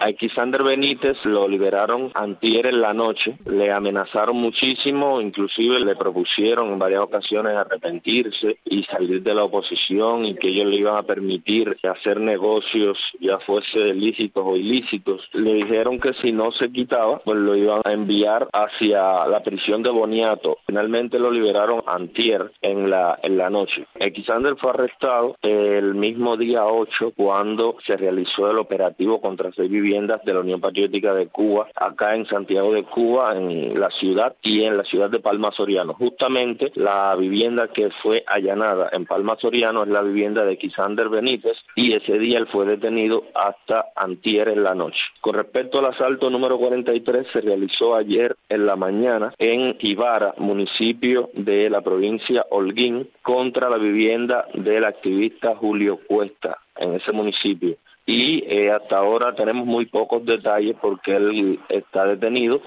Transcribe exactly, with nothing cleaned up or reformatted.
A Alexander Benítez lo liberaron antier en la noche, le amenazaron muchísimo, inclusive le propusieron en varias ocasiones arrepentirse y salir de la oposición y que ellos le iban a permitir hacer negocios, ya fuese lícitos o ilícitos. Le dijeron que si no se quitaba, pues lo iban a enviar hacia la prisión de Boniato. Finalmente lo liberaron antier en la, en la noche. Alexander fue arrestado el mismo día ocho cuando se realizó el operativo contra seis viviendas de la Unión Patriótica de Cuba, acá en Santiago de Cuba, en la ciudad y en la ciudad de Palma Soriano. Justamente la vivienda que fue allanada en Palma Soriano es la vivienda de Alexander Benítez y ese día él fue detenido hasta antier en la noche. Con respecto al asalto número cuarenta y tres, se realizó ayer en la mañana en Ibarra, municipio de la provincia Holguín, contra la vivienda del activista Julio Cuesta en ese municipio. Y eh, hasta ahora tenemos muy pocos detalles porque él está detenido